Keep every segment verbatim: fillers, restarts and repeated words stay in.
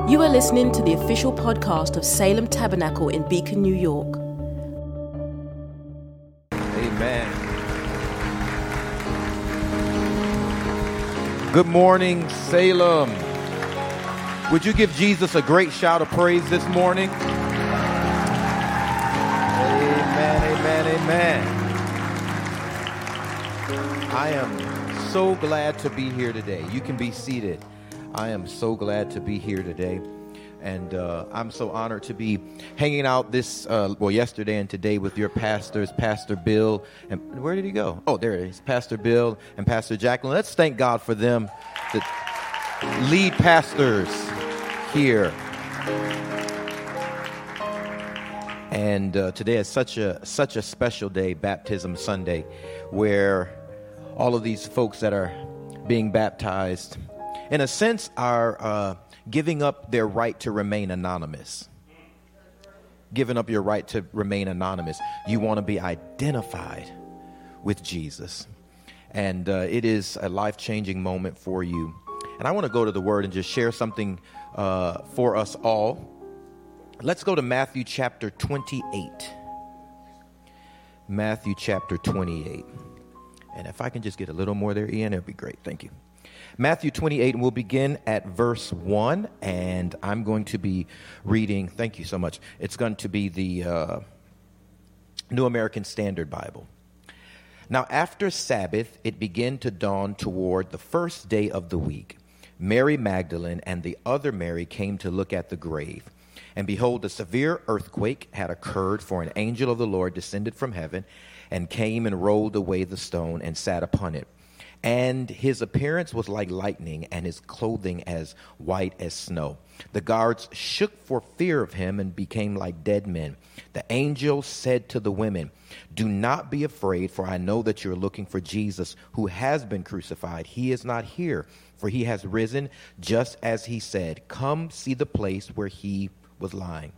You are listening to the official podcast of Salem Tabernacle in Beacon, New York. Amen. Good morning, Salem. Would you give Jesus a great shout of praise this morning? Amen, amen, amen. I am so glad to be here today. You can be seated. I am so glad to be here today. And uh, I'm so honored to be hanging out this, uh, well, yesterday and today with your pastors, Pastor Bill. And where did he go? Oh, there it is, Pastor Bill and Pastor Jacqueline. Let's thank God for them, the lead pastors here. And uh, today is such a such a special day, Baptism Sunday, where all of these folks that are being baptized, in a sense, are uh, giving up their right to remain anonymous. Giving up your right to remain anonymous. You want to be identified with Jesus. And uh, it is a life-changing moment for you. And I want to go to the Word and just share something uh, for us all. Let's go to Matthew chapter twenty-eight. Matthew chapter twenty-eight. And if I can just get a little more there, Ian, it'll be great. Thank you. Matthew twenty-eight, and we'll begin at verse one, and I'm going to be reading, thank you so much, it's going to be the uh, New American Standard Bible. Now, after Sabbath, it began to dawn toward the first day of the week. Mary Magdalene and the other Mary came to look at the grave. And behold, a severe earthquake had occurred, for an angel of the Lord descended from heaven and came and rolled away the stone and sat upon it. And his appearance was like lightning, and his clothing as white as snow. The guards shook for fear of him and became like dead men. The angel said to the women, "Do not be afraid, for I know that you're looking for Jesus, who has been crucified. He is not here, for he has risen, just as he said. Come see the place where he was lying."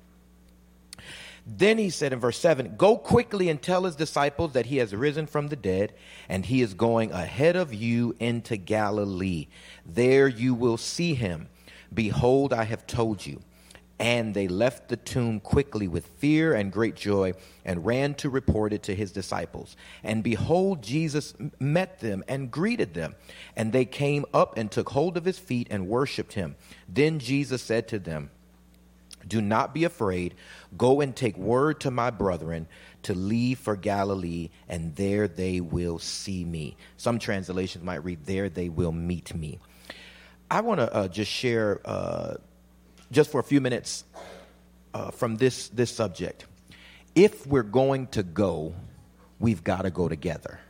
Then he said in verse seven, "Go quickly and tell his disciples that he has risen from the dead, and he is going ahead of you into Galilee. There you will see him. Behold, I have told you." And they left the tomb quickly with fear and great joy, and ran to report it to his disciples. And behold, Jesus met them and greeted them. And they came up and took hold of his feet and worshipped him. Then Jesus said to them, "Do not be afraid. Go and take word to my brethren to leave for Galilee, and there they will see me." Some translations might read, "There they will meet me." I want to uh, just share, uh, just for a few minutes, uh, from this, this subject. If we're going to go, we've got to go together.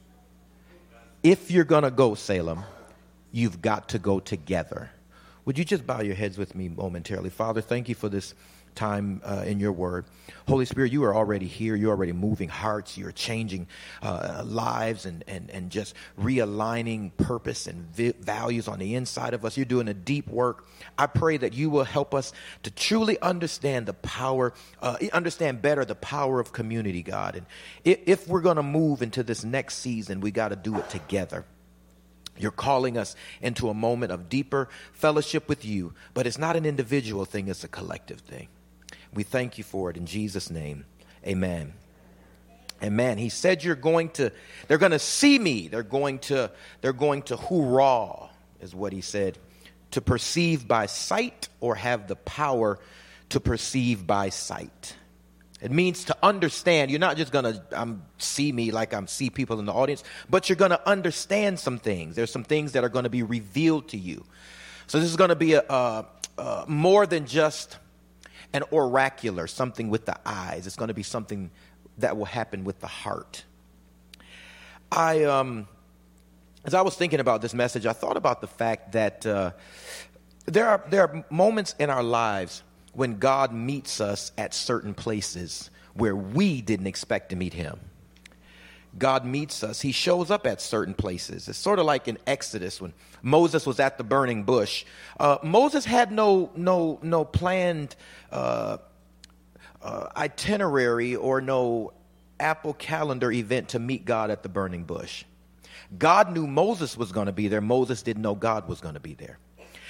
If you're going to go, Salem, you've got to go together. Would you just bow your heads with me momentarily? Father, thank you for this time uh, in your word. Holy Spirit, you are already here. You're already moving hearts. You're changing uh, lives and, and, and just realigning purpose and vi- values on the inside of us. You're doing a deep work. I pray that you will help us to truly understand the power, uh, understand better the power of community, God. And if, if we're going to move into this next season, we got to do it together. You're calling us into a moment of deeper fellowship with you, but it's not an individual thing, it's a collective thing. We thank you for it in Jesus' name. Amen. Amen. He said you're going to, they're going to see me. They're going to, they're going to hoorah, is what he said. To perceive by sight, or have the power to perceive by sight. It means to understand. You're not just going to um, see me like I'm see people in the audience, but you're going to understand some things. There's some things that are going to be revealed to you. So this is going to be a, a, a more than just an oracular, something with the eyes. It's going to be something that will happen with the heart. I, um, as I was thinking about this message, I thought about the fact that uh, there are there are moments in our lives when God meets us at certain places where we didn't expect to meet him. God meets us. He shows up at certain places. It's sort of like in Exodus when Moses was at the burning bush. Uh, Moses had no no no planned uh, uh, itinerary or no Apple Calendar event to meet God at the burning bush. God knew Moses was going to be there. Moses didn't know God was going to be there.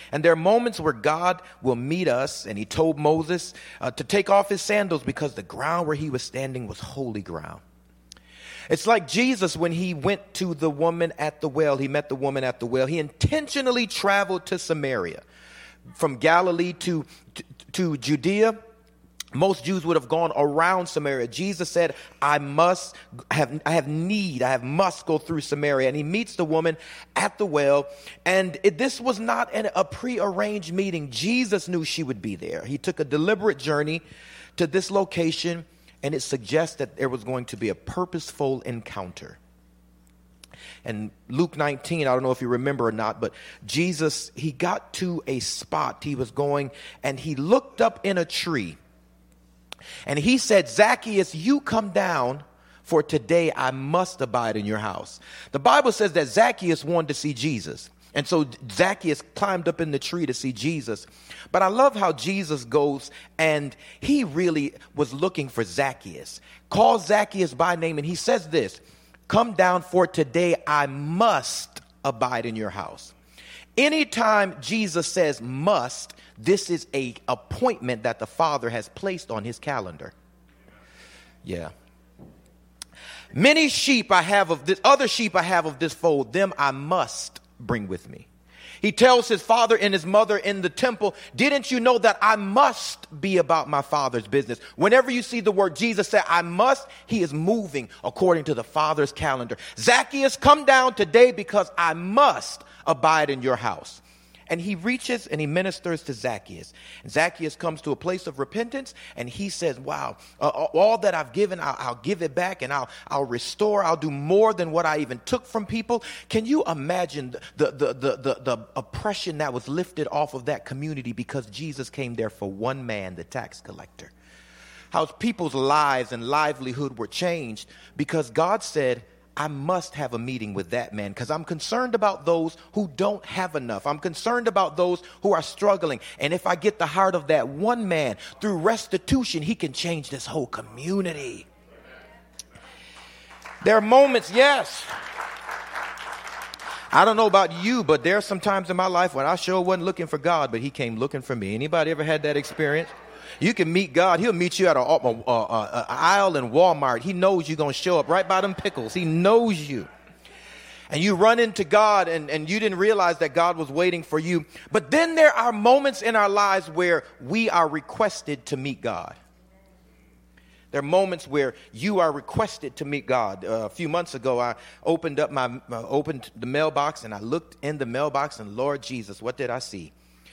And there are moments where God will meet us, and he told Moses uh, to take off his sandals because the ground where he was standing was holy ground. It's like Jesus when he went to the woman at the well. He met the woman at the well. He intentionally traveled to Samaria. From Galilee to, to, to Judea, most Jews would have gone around Samaria. Jesus said, I must have, I have need, I have must go through Samaria. And he meets the woman at the well. And it, this was not an, a prearranged meeting. Jesus knew she would be there. He took a deliberate journey to this location, and it suggests that there was going to be a purposeful encounter. And Luke nineteen, I don't know if you remember or not, but Jesus, he got to a spot he was going, and he looked up in a tree. And he said, Zacchaeus, you come down, for today I must abide in your house. The Bible says that Zacchaeus wanted to see Jesus. And so Zacchaeus climbed up in the tree to see Jesus. But I love how Jesus goes, and he really was looking for Zacchaeus. Calls Zacchaeus by name, and he says this, come down, for today I must abide in your house. Anytime Jesus says must, this is a appointment that the Father has placed on his calendar. Yeah. Many sheep I have of this, other sheep I have of this fold, them I must bring with me. He tells his father and his mother in the temple, didn't you know that I must be about my Father's business? Whenever you see the word Jesus say, I must, he is moving according to the Father's calendar. Zacchaeus, come down today because I must abide in your house. And he reaches and he ministers to Zacchaeus. And Zacchaeus comes to a place of repentance, and he says, wow, uh, all that I've given, I'll, I'll give it back, and I'll, I'll restore. I'll do more than what I even took from people. Can you imagine the, the, the, the, the oppression that was lifted off of that community because Jesus came there for one man, the tax collector? How people's lives and livelihood were changed because God said, I must have a meeting with that man because I'm concerned about those who don't have enough. I'm concerned about those who are struggling. And if I get the heart of that one man through restitution, he can change this whole community. There are moments, yes. I don't know about you, but there are some times in my life when I sure wasn't looking for God, but he came looking for me. Anybody ever had that experience? You can meet God. He'll meet you at an aisle in Walmart. He knows you're going to show up right by them pickles. He knows you. And you run into God, and, and you didn't realize that God was waiting for you. But then there are moments in our lives where we are requested to meet God. There are moments where you are requested to meet God. Uh, a few months ago, I opened up my uh, opened the mailbox, and I looked in the mailbox, and Lord Jesus, what did I see?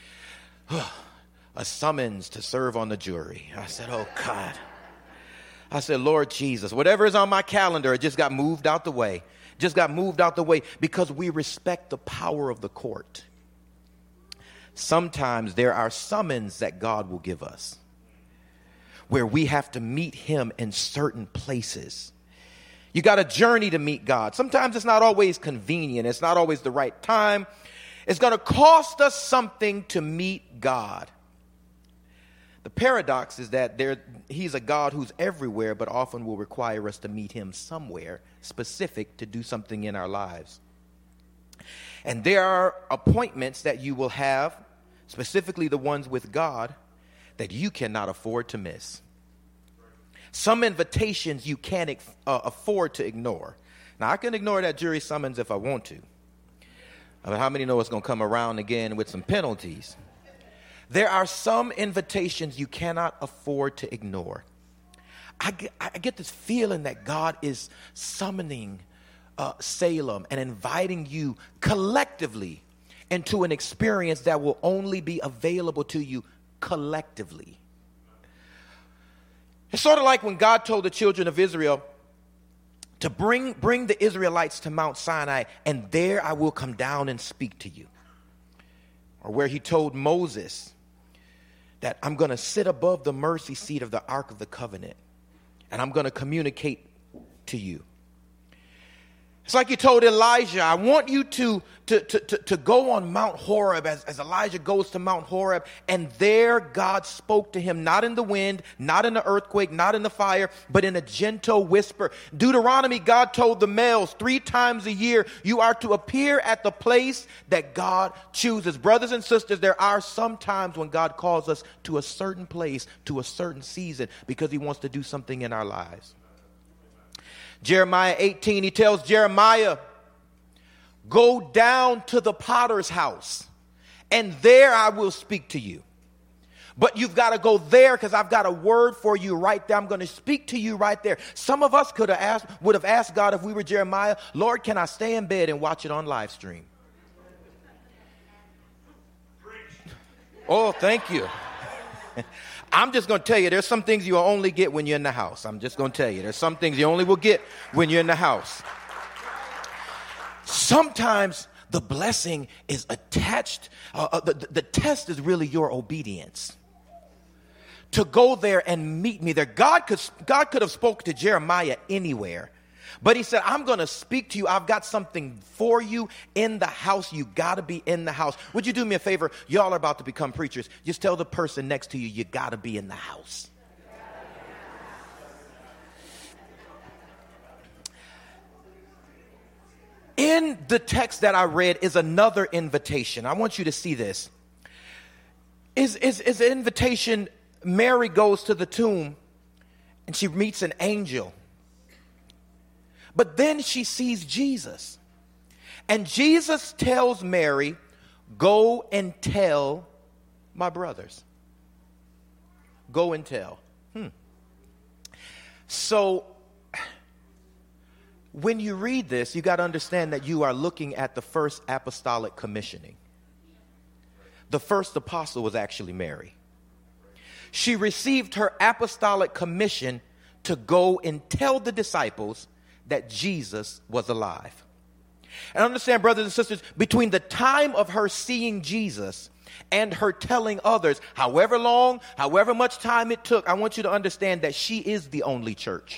A summons to serve on the jury. I said, oh, God. I said, Lord Jesus, whatever is on my calendar, it just got moved out the way. Just got moved out the way because we respect the power of the court. Sometimes there are summons that God will give us where we have to meet him in certain places. You got a journey to meet God. Sometimes it's not always convenient. It's not always the right time. It's going to cost us something to meet God. The paradox is that there, he's a God who's everywhere, but often will require us to meet him somewhere specific to do something in our lives. And there are appointments that you will have, specifically the ones with God, that you cannot afford to miss. Some invitations you can't uh, afford to ignore. Now, I can ignore that jury summons if I want to. But how many know it's going to come around again with some penalties? There are some invitations you cannot afford to ignore. I get, I get this feeling that God is summoning uh, Salem and inviting you collectively into an experience that will only be available to you collectively. It's sort of like when God told the children of Israel to bring, bring the Israelites to Mount Sinai, and there I will come down and speak to you. Or where he told Moses that I'm going to sit above the mercy seat of the Ark of the Covenant, and I'm going to communicate to you. It's like he told Elijah, I want you to, to, to, to, to go on Mount Horeb as, as Elijah goes to Mount Horeb. And there God spoke to him, not in the wind, not in the earthquake, not in the fire, but in a gentle whisper. Deuteronomy, God told the males three times a year, you are to appear at the place that God chooses. Brothers and sisters, there are some times when God calls us to a certain place, to a certain season, because he wants to do something in our lives. Jeremiah eighteen, he tells Jeremiah, go down to the potter's house, and there I will speak to you. But you've got to go there because I've got a word for you right there. I'm going to speak to you right there. Some of us could have asked, would have asked God if we were Jeremiah, Lord, can I stay in bed and watch it on live stream? Oh, thank you. I'm just going to tell you, there's some things you'll only get when you're in the house. I'm just going to tell you, there's some things you only will get when you're in the house. Sometimes the blessing is attached. Uh, uh, the, the test is really your obedience. To go there and meet me there. God could, God could have spoken to Jeremiah anywhere. But he said, I'm going to speak to you. I've got something for you in the house. You got to be in the house. Would you do me a favor? Y'all are about to become preachers. Just tell the person next to you, you got to be in the house. In the text that I read is another invitation. I want you to see this. Is, is, is an invitation. Mary goes to the tomb and she meets an angel. But then she sees Jesus. And Jesus tells Mary, go and tell my brothers. Go and tell. Hmm. So when you read this, you got to understand that you are looking at the first apostolic commissioning. The first apostle was actually Mary. She received her apostolic commission to go and tell the disciples that Jesus was alive. And understand, brothers and sisters, between the time of her seeing Jesus and her telling others, however long, however much time it took, I want you to understand that she is the only church.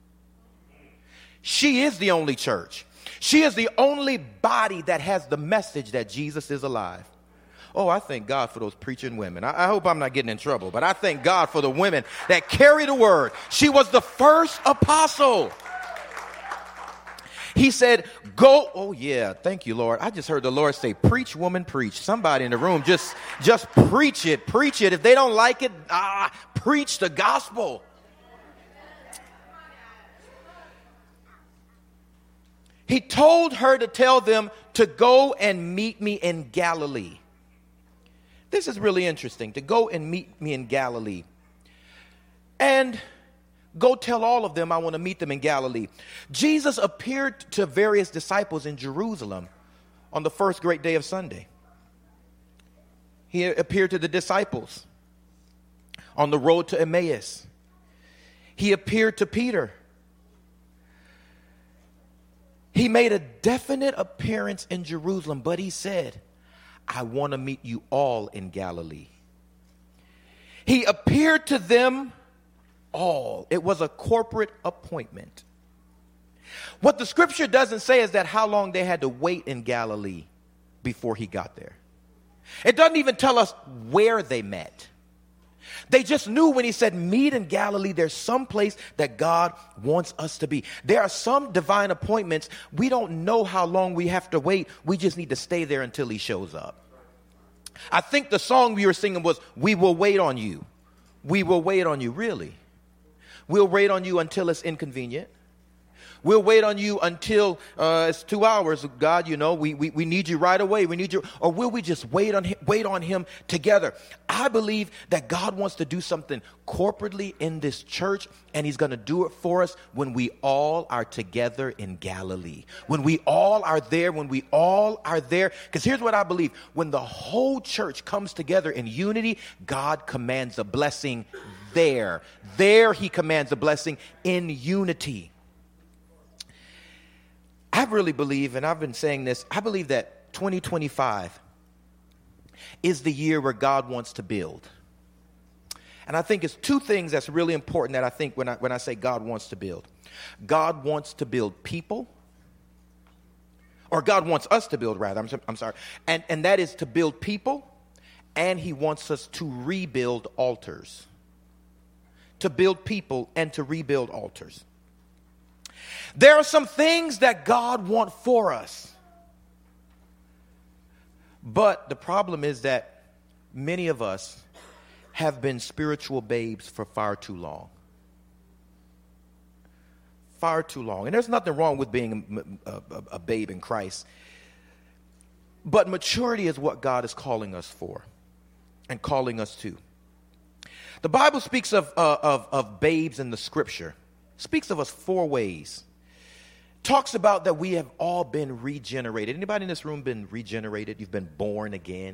She is the only church. She is the only body that has the message that Jesus is alive. Oh, I thank God for those preaching women. I, I hope I'm not getting in trouble, but I thank God for the women that carry the word. She was the first apostle. He said, go. Oh, yeah. Thank you, Lord. I just heard the Lord say, preach, woman, preach. Somebody in the room, just, just preach it. Preach it. If they don't like it, ah, preach the gospel. He told her to tell them to go and meet me in Galilee. This is really interesting, to go and meet me in Galilee. And go tell all of them I want to meet them in Galilee. Jesus appeared to various disciples in Jerusalem on the first great day of Sunday. He appeared to the disciples on the road to Emmaus. He appeared to Peter. He made a definite appearance in Jerusalem, but he said, I want to meet you all in Galilee. He appeared to them all. It was a corporate appointment. What the scripture doesn't say is that how long they had to wait in Galilee before he got there. It doesn't even tell us where they met. They just knew when he said meet in Galilee, there's some place that God wants us to be. There are some divine appointments. We don't know how long we have to wait. We just need to stay there until he shows up. I think the song we were singing was, we will wait on you. We will wait on you. Really? We'll wait on you until it's inconvenient. We'll wait on you until uh, it's two hours. God, you know, we, we we need you right away. We need you. Or will we just wait on him, wait on him together? I believe that God wants to do something corporately in this church, and he's going to do it for us when we all are together in Galilee. When we all are there, when we all are there. Because here's what I believe. When the whole church comes together in unity, God commands a blessing there. There he commands a blessing in unity. I really believe, and I've been saying this, I believe that twenty twenty-five is the year where God wants to build. And I think it's two things that's really important that I think when I, when I say God wants to build. God wants to build people, or God wants us to build rather, I'm, I'm sorry, and, and that is to build people, and he wants us to rebuild altars. To build people and to rebuild altars. There are some things that God wants for us. But the problem is that many of us have been spiritual babes for far too long. Far too long. And there's nothing wrong with being a, a, a babe in Christ. But maturity is what God is calling us for and calling us to. The Bible speaks of, uh, of, of babes in the scripture. Speaks of us four ways. Talks about that we have all been regenerated. Anybody in this room been regenerated? You've been born again.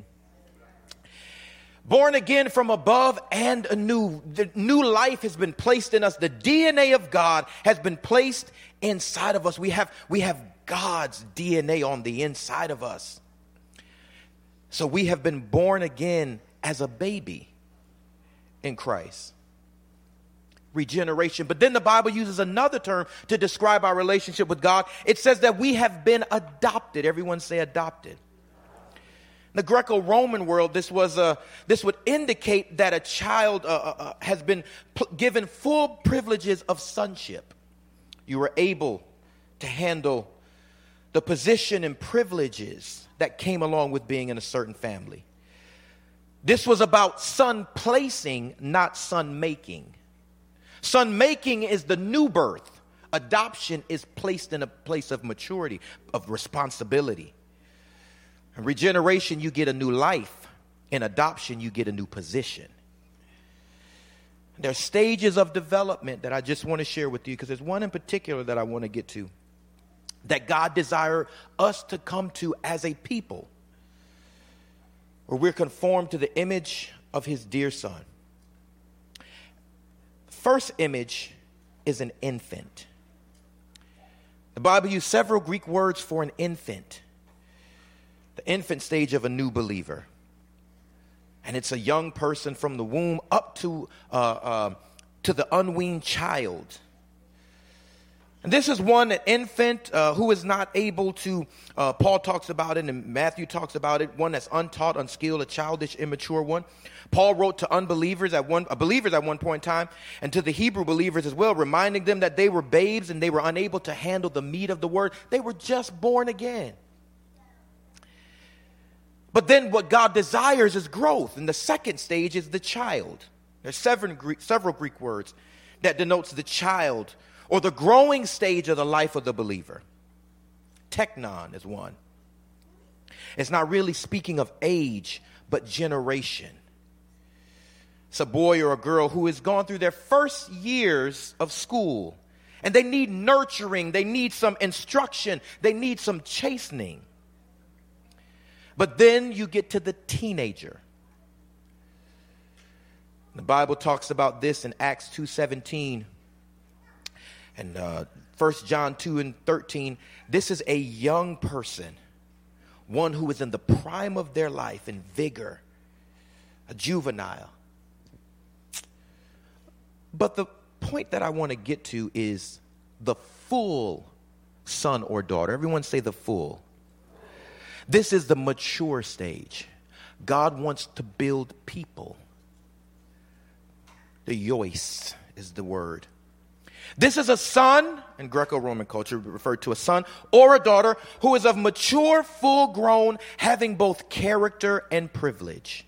Born again from above and anew. The new life has been placed in us. The D N A of God has been placed inside of us. We have, we have God's D N A on the inside of us. So we have been born again as a baby in Christ. Regeneration. But then the Bible uses another term to describe our relationship with God. It says that we have been adopted. Everyone say adopted. In the Greco-Roman world, this was a, this would indicate that a child uh, uh, has been p- given full privileges of sonship. You were able to handle the position and privileges that came along with being in a certain family. This was about son placing, not son making. Son making is the new birth. Adoption is placed in a place of maturity, of responsibility. In regeneration, you get a new life. In adoption, you get a new position. There are stages of development that I just want to share with you, because there's one in particular that I want to get to, that God desires us to come to as a people, where we're conformed to the image of his dear son. First image is an infant. The Bible used several Greek words for an infant. The infant stage of a new believer. And it's a young person from the womb up to, uh, uh, to the unweaned child. And this is one, an infant uh, who is not able to, uh, Paul talks about it and Matthew talks about it, one that's untaught, unskilled, a childish, immature one. Paul wrote to unbelievers at one, uh, believers at one point in time, and to the Hebrew believers as well, reminding them that they were babes and they were unable to handle the meat of the word. They were just born again. But then what God desires is growth. And the second stage is the child. There's several Greek, several Greek words that denotes the child, or the growing stage of the life of the believer. Teknon is one. It's not really speaking of age, but generation. It's a boy or a girl who has gone through their first years of school, and they need nurturing, they need some instruction, they need some chastening. But then you get to the teenager. The Bible talks about this in Acts two seventeen. And uh, First John two and thirteen, this is a young person, one who is in the prime of their life in vigor, a juvenile. But the point that I want to get to is the full son or daughter. Everyone say the full. This is the mature stage. God wants to build people. The yois is the word. This is a son, in Greco-Roman culture referred to a son or a daughter, who is of mature, full-grown, having both character and privilege.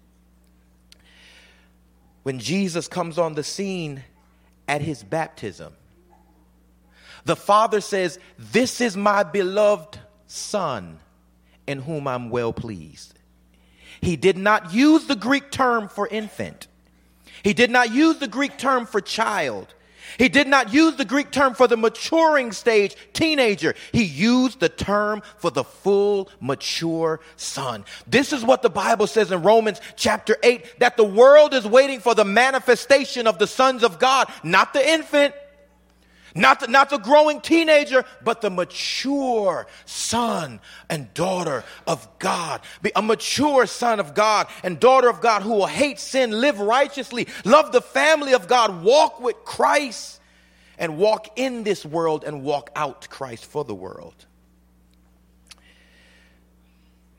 When Jesus comes on the scene at his baptism, the Father says, "This is my beloved Son, in whom I'm well pleased." He did not use the Greek term for infant. He did not use the Greek term for child. He did not use the Greek term for the maturing stage, teenager. He used the term for the full, mature son. This is what the Bible says in Romans chapter eight, that the world is waiting for the manifestation of the sons of God, not the infant, not the, not the growing teenager, but the mature son and daughter of God. Be a mature son of God and daughter of God who will hate sin, live righteously, love the family of God, walk with Christ, and walk in this world and walk out Christ for the world.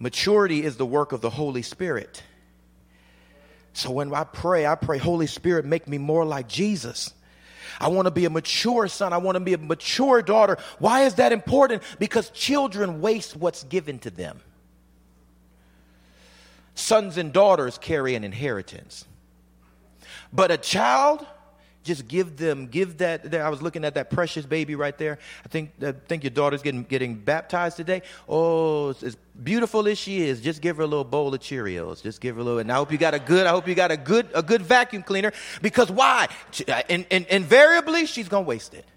Maturity is the work of the Holy Spirit. So when I pray, I pray, Holy Spirit, make me more like Jesus. I want to be a mature son. I want to be a mature daughter. Why is that important? Because children waste what's given to them. Sons and daughters carry an inheritance. But a child, just give them, give that. I was looking at that precious baby right there. I think I think your daughter's getting getting baptized today. Oh, as beautiful as she is, just give her a little bowl of Cheerios. Just give her a little. And I hope you got a good. I hope you got a good a good vacuum cleaner. Because why? In, in, invariably, she's gonna waste it.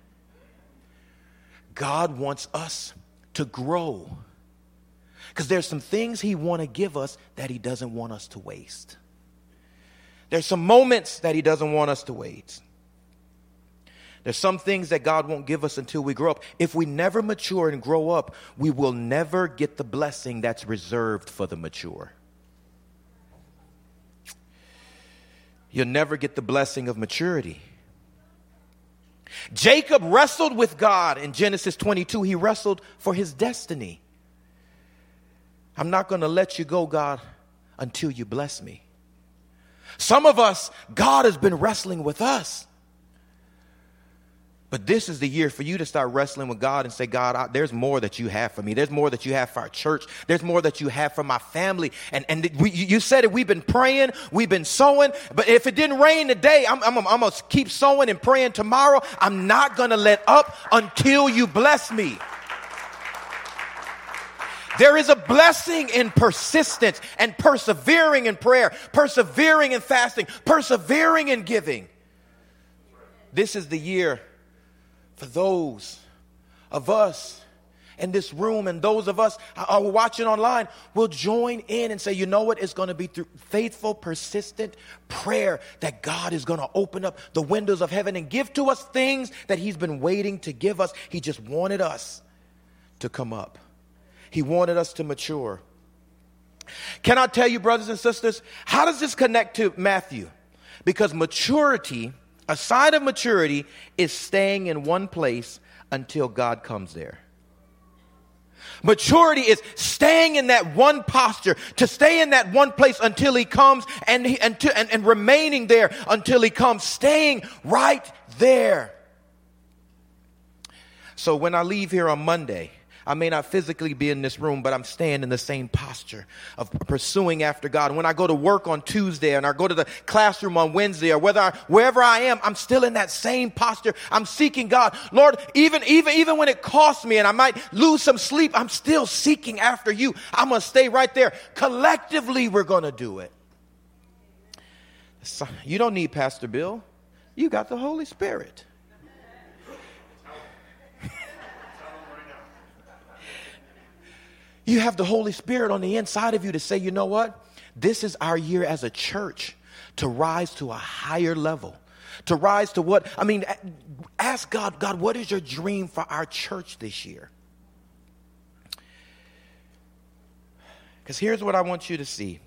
God wants us to grow. Because there's some things He want to give us that He doesn't want us to waste. There's some moments that He doesn't want us to waste. There's some things that God won't give us until we grow up. If we never mature and grow up, we will never get the blessing that's reserved for the mature. You'll never get the blessing of maturity. Jacob wrestled with God in Genesis twenty-two. He wrestled for his destiny. I'm not going to let you go, God, until you bless me. Some of us, God has been wrestling with us. But this is the year for you to start wrestling with God and say, God, I, there's more that you have for me. There's more that you have for our church. There's more that you have for my family. And and we, you said it. We've been praying. We've been sowing. But if it didn't rain today, I'm, I'm, I'm going to keep sowing and praying tomorrow. I'm not going to let up until you bless me. There is a blessing in persistence and persevering in prayer, persevering in fasting, persevering in giving. This is the year for those of us in this room and those of us who are watching online will join in and say, you know what? It's going to be through faithful, persistent prayer that God is going to open up the windows of heaven and give to us things that He's been waiting to give us. He just wanted us to come up. He wanted us to mature. Can I tell you, brothers and sisters, how does this connect to Matthew? Because maturity, a sign of maturity, is staying in one place until God comes there. Maturity is staying in that one posture, to stay in that one place until He comes, and, he, and, to, and, and remaining there until He comes, staying right there. So when I leave here on Monday, I may not physically be in this room, but I'm staying in the same posture of pursuing after God. And when I go to work on Tuesday and I go to the classroom on Wednesday, or whether I, wherever I am, I'm still in that same posture. I'm seeking God. Lord, even, even, even when it costs me and I might lose some sleep, I'm still seeking after you. I'm going to stay right there. Collectively, we're going to do it. You don't need Pastor Bill. You got the Holy Spirit. You have the Holy Spirit on the inside of you to say, you know what? This is our year as a church to rise to a higher level. To rise to what? I mean, ask God, God, what is your dream for our church this year? Because here's what I want you to see.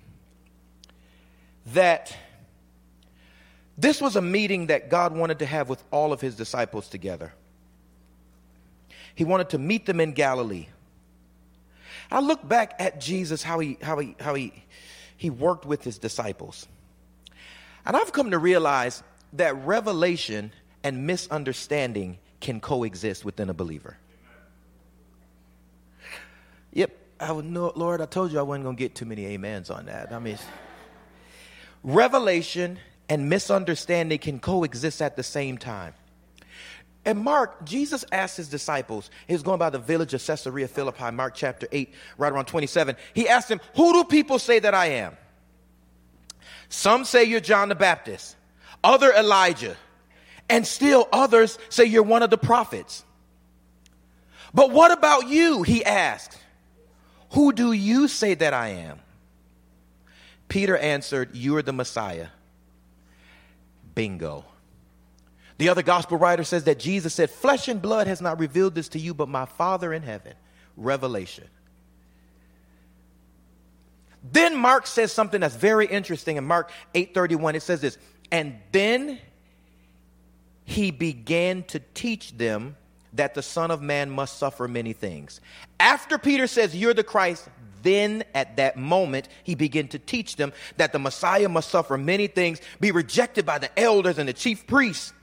That this was a meeting that God wanted to have with all of His disciples together. He wanted to meet them in Galilee. I look back at Jesus, how he how he how he he worked with His disciples. And I've come to realize that revelation and misunderstanding can coexist within a believer. Yep, I would know, Lord, I told you I wasn't going to get too many amens on that. I mean, revelation and misunderstanding can coexist at the same time. And Mark, Jesus asked His disciples, he was going by the village of Caesarea Philippi, Mark chapter eight, right around twenty-seven. He asked them, who do people say that I am? Some say you're John the Baptist, other Elijah, and still others say you're one of the prophets. But what about you? He asked, who do you say that I am? Peter answered, you are the Messiah. Bingo. The other gospel writer says that Jesus said, flesh and blood has not revealed this to you, but my Father in heaven. Revelation. Then Mark says something that's very interesting. In Mark eight thirty-one, it says this, and then He began to teach them that the Son of Man must suffer many things. After Peter says, you're the Christ, then at that moment, he began to teach them that the Messiah must suffer many things, be rejected by the elders and the chief priests.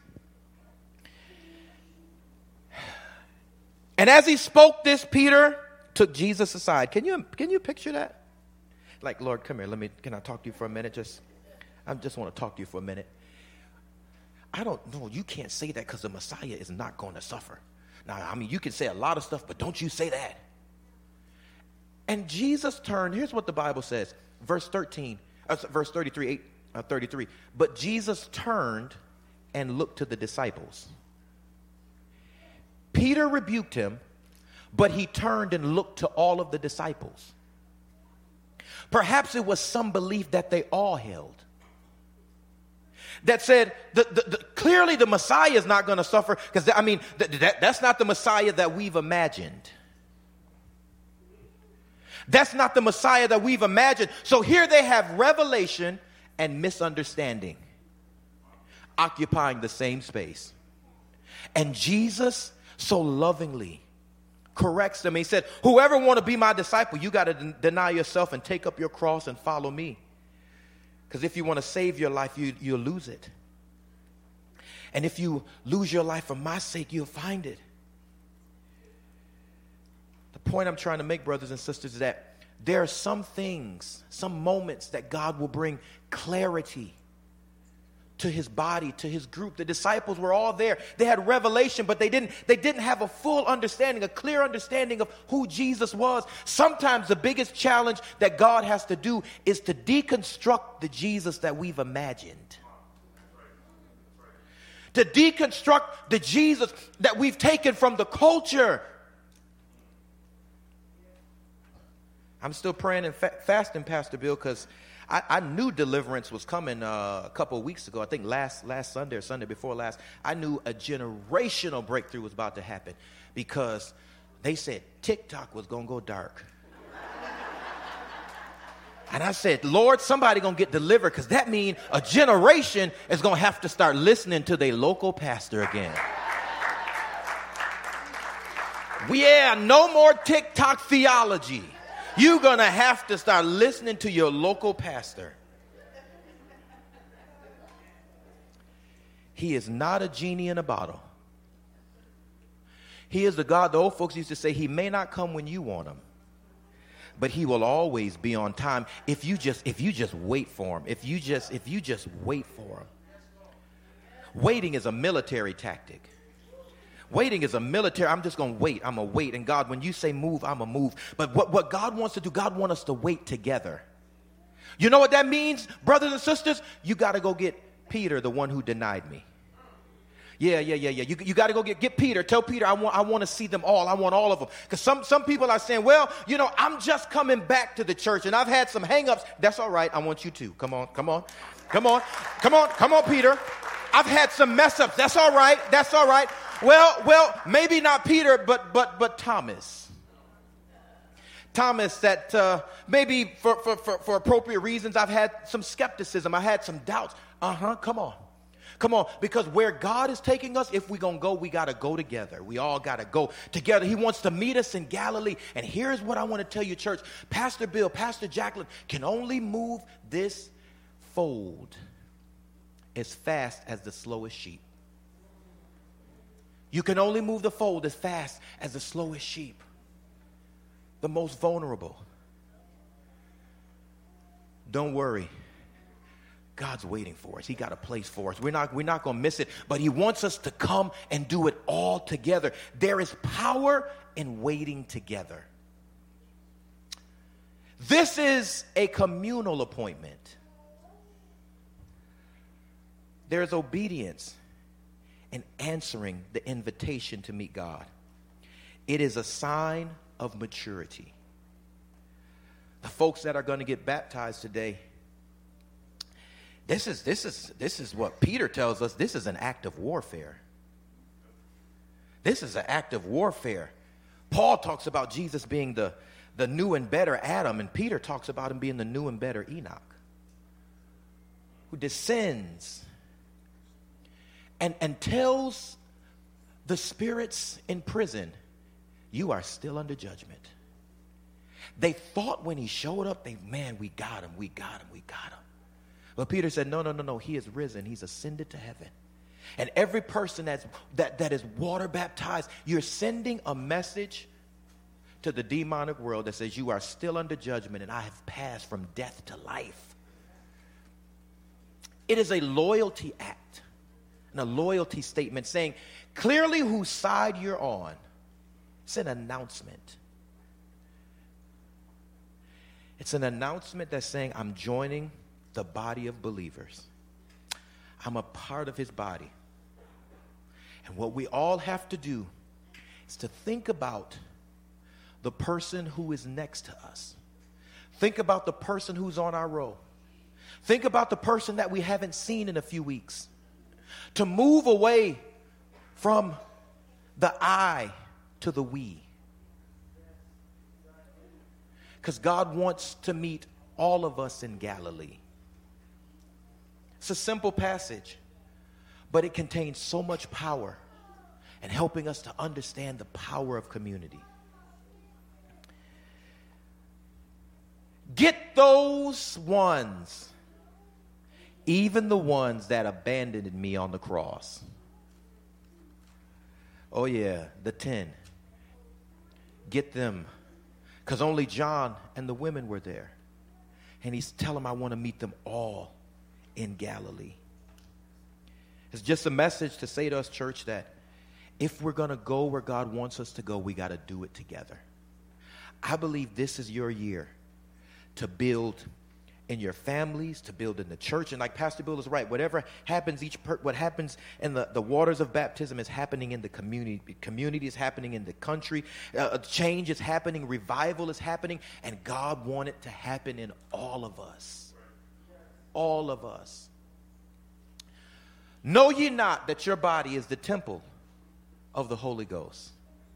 And as he spoke this, Peter took Jesus aside. Can you, can you picture that? Like, Lord, come here. Let me, can I talk to you for a minute? Just, I just want to talk to you for a minute. I don't know. You can't say that because the Messiah is not going to suffer. Now, I mean, you can say a lot of stuff, but don't you say that. And Jesus turned. Here's what the Bible says. Verse thirteen, uh, verse thirty-three, eight, uh, thirty-three. But Jesus turned and looked to the disciples. Peter rebuked him, but he turned and looked to all of the disciples. Perhaps it was some belief that they all held, that said, the, the, the, clearly the Messiah is not going to suffer, because, I mean, th- that, that's not the Messiah that we've imagined. That's not the Messiah that we've imagined. So here they have revelation and misunderstanding occupying the same space. And Jesus so lovingly corrects them. He said, whoever want to be my disciple, you got to den- deny yourself and take up your cross and follow me. Because if you want to save your life, you, you'll lose it. And if you lose your life for my sake, you'll find it. The point I'm trying to make, brothers and sisters, is that there are some things, some moments that God will bring clarity to his body, to his group. The disciples were all there. They had revelation, but they didn't, they didn't have a full understanding, a clear understanding of who Jesus was. Sometimes the biggest challenge that God has to do is to deconstruct the Jesus that we've imagined. To deconstruct the Jesus that we've taken from the culture. I'm still praying and fa- fasting, Pastor Bill, because I, I knew deliverance was coming uh, a couple of weeks ago. I think last last Sunday or Sunday before last. I knew a generational breakthrough was about to happen because they said TikTok was going to go dark. And I said, Lord, somebody going to get delivered, because that means a generation is going to have to start listening to their local pastor again. Yeah, no more TikTok theology. You're going to have to start listening to your local pastor. He is not a genie in a bottle. He is the God, the old folks used to say, he may not come when you want him, but he will always be on time if you just if you just wait for him. If you just if you just wait for him. Waiting is a military tactic. Waiting is a military. I'm just going to wait. I'm going to wait. And God, when you say move, I'm going to move. But what, what God wants to do, God wants us to wait together. You know what that means, brothers and sisters? You got to go get Peter, the one who denied me. Yeah, yeah, yeah, yeah. You, you got to go get, get Peter. Tell Peter, I want I want to see them all. I want all of them. Because some, some people are saying, well, you know, I'm just coming back to the church and I've had some hang-ups. That's all right. I want you to. Come on, come on, come on, come on, come on, Peter. I've had some mess-ups. That's all right. That's all right. Well, well, maybe not Peter, but but but Thomas. Thomas, that uh, maybe for, for, for, for appropriate reasons, I've had some skepticism. I had some doubts. Uh-huh, come on. Come on, because where God is taking us, if we're going to go, we got to go together. We all got to go together. He wants to meet us in Galilee. And here's what I want to tell you, church. Pastor Bill, Pastor Jacqueline can only move this fold as fast as the slowest sheep. You can only move the fold as fast as the slowest sheep, the most vulnerable. Don't worry. God's waiting for us. He got a place for us. We're not, we're not going to miss it, but he wants us to come and do it all together. There is power in waiting together. This is a communal appointment. There is obedience in answering the invitation to meet God. It is a sign of maturity. The folks that are going to get baptized today, this is this is this is what Peter tells us. This is an act of warfare. This is an act of warfare. Paul talks about Jesus being the, the new and better Adam, and Peter talks about him being the new and better Enoch, who descends and, and tells the spirits in prison, you are still under judgment. They thought when he showed up, they, man, we got him, we got him, we got him. But Peter said, no, no, no, no, he is risen. He's ascended to heaven. And every person that's, that, that is water baptized, you're sending a message to the demonic world that says you are still under judgment and I have passed from death to life. It is a loyalty act and a loyalty statement saying clearly whose side you're on. It's an announcement. It's an announcement that's saying I'm joining the body of believers. I'm a part of his body. And what we all have to do is to think about the person who is next to us. Think about the person who's on our row. Think about the person that we haven't seen in a few weeks. To move away from the I to the we. Because God wants to meet all of us in Galilee. It's a simple passage, but it contains so much power and helping us to understand the power of community. Get those ones, even the ones that abandoned me on the cross. Oh yeah, the ten. Get them, because only John and the women were there. And he's telling them, I want to meet them all in Galilee. It's just a message to say to us, church, that if we're going to go where God wants us to go, we got to do it together. I believe this is your year to build in your families, to build in the church. And like Pastor Bill is right, whatever happens, each per, what happens in the, the waters of baptism is happening in the community. Community is happening in the country. Uh, change is happening. Revival is happening. And God wanted it to happen in all of us. All of us. Know ye not that your body is the temple of the Holy Ghost?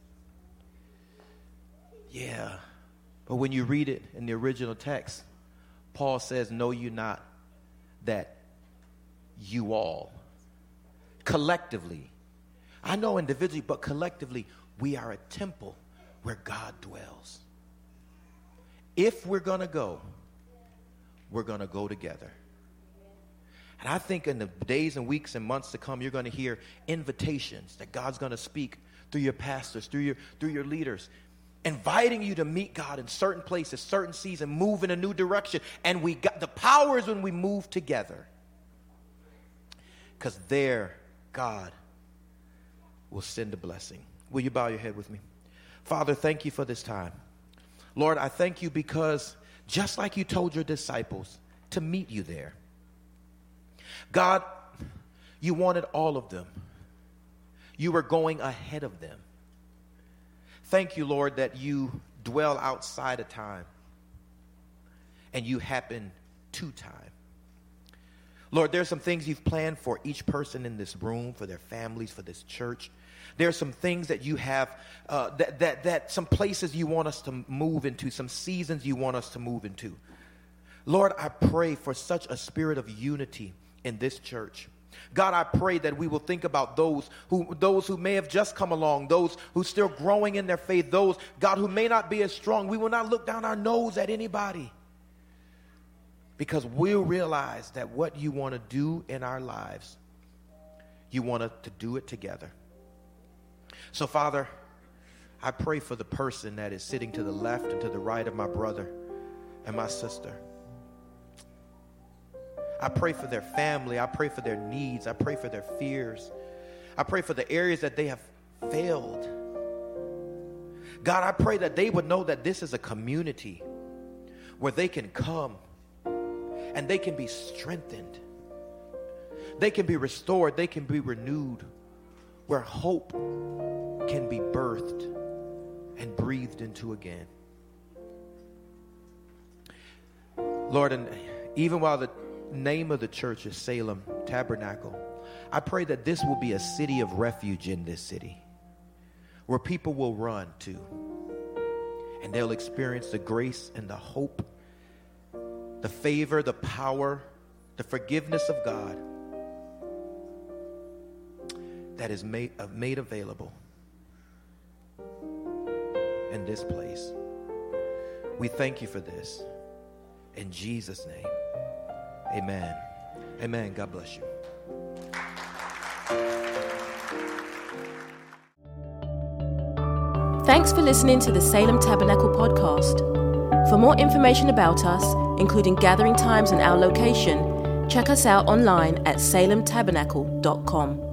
Yeah. But when you read it in the original text, Paul says, know you not that you all, collectively, I know individually, but collectively, we are a temple where God dwells. If we're going to go, we're going to go together. And I think in the days and weeks and months to come, you're going to hear invitations that God's going to speak through your pastors, through your, through your leaders, inviting you to meet God in certain places, certain seasons, move in a new direction. And we got the power is when we move together. Because there, God will send a blessing. Will you bow your head with me? Father, thank you for this time. Lord, I thank you because just like you told your disciples to meet you there, God, you wanted all of them. You were going ahead of them. Thank you, Lord, that you dwell outside of time and you happen to time. Lord, there's some things you've planned for each person in this room, for their families, for this church. There's some things that you have, uh, that, that, that some places you want us to move into, some seasons you want us to move into. Lord, I pray for such a spirit of unity in this church. God, I pray that we will think about those who those who may have just come along, those who still growing in their faith, those, God, who may not be as strong. We will not look down our nose at anybody because we'll realize that what you want to do in our lives, you want us to do it together. So, Father, I pray for the person that is sitting to the left and to the right of my brother and my sister. I pray for their family. I pray for their needs. I pray for their fears. I pray for the areas that they have failed. God, I pray that they would know that this is a community where they can come and they can be strengthened. They can be restored. They can be renewed. Where hope can be birthed and breathed into again. Lord, and even while the name of the church is Salem Tabernacle, I pray that this will be a city of refuge in this city where people will run to and they'll experience the grace and the hope, the favor, the power, the forgiveness of God that is made, uh, made available in this place. We thank you for this. In Jesus' name, amen. Amen. God bless you. Thanks for listening to the Salem Tabernacle podcast. For more information about us, including gathering times and our location, check us out online at salem tabernacle dot com.